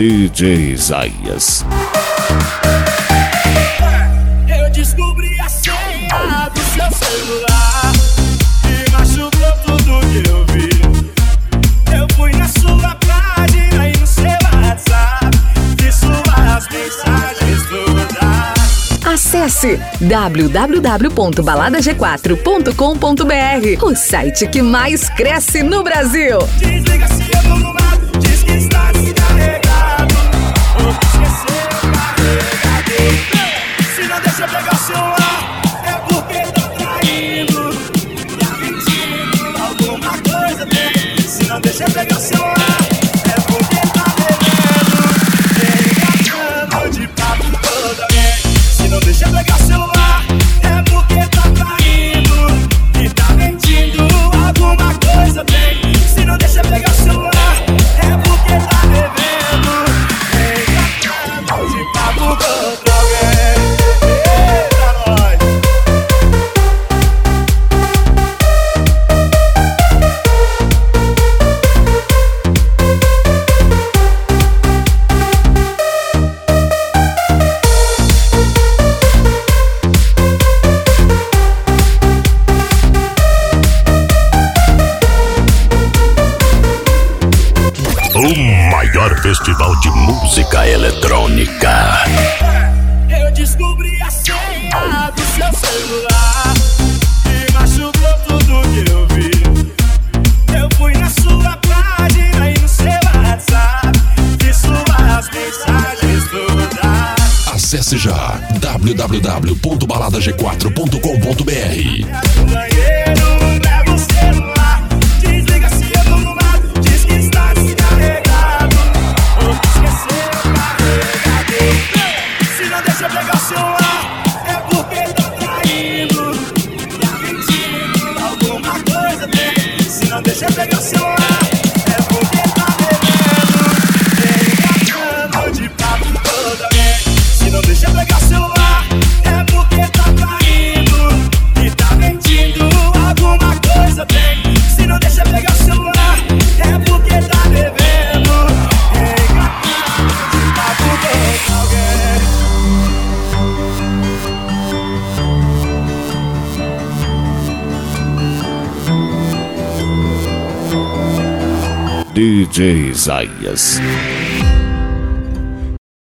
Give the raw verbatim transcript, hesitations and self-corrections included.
D J Isaías. Eu descobri a senha do seu celular e machucou tudo que eu vi. Eu fui na sua página e no seu WhatsApp, vi suas mensagens todas. Acesse w w w ponto balada g quatro ponto com ponto b r, o site que mais cresce no Brasil. Desliga se eu tô no mato, diz que está descarregado, ou que esqueceu o carregador. Se não deixa eu pegar o celular, é porque tá traindo, tá mentindo, alguma coisa tem. Se não deixa eu pegar o celular, é porque tá bebendo, vem gastando de papo toda vez. Se não deixa eu pegar o celular, é porque tá traindo e tá mentindo, alguma coisa tem. Se não deixa eu pegar o celular, é porque tá bebendo, vem gastando de papo toda vez. Eita, nós! O maior festival de música eletrônica. Eu descobri a senha do seu celular e machucou tudo que eu vi. Eu fui na sua página e no seu WhatsApp, vi suas mensagens todas. Acesse já w w w ponto balada g quatro ponto com ponto b r. No banheiro, leva o celular, desliga se eu tô no mato, diz que está descarregado, ou que esqueceu o carregador. Se não deixa eu pegar o celular, é porque tá traindo, tá mentindo, alguma coisa tem. Se não deixa eu pegar o celular, é porque tá bebendo, vem gastando de papo toda vez. Se não deixa eu pegar o celular, é porque tá traindo e tá mentindo, alguma coisa tem. Se não deixa eu pegar o celular, é porque tá bebendo, vem gastando de papo toda vez. D J Isaías.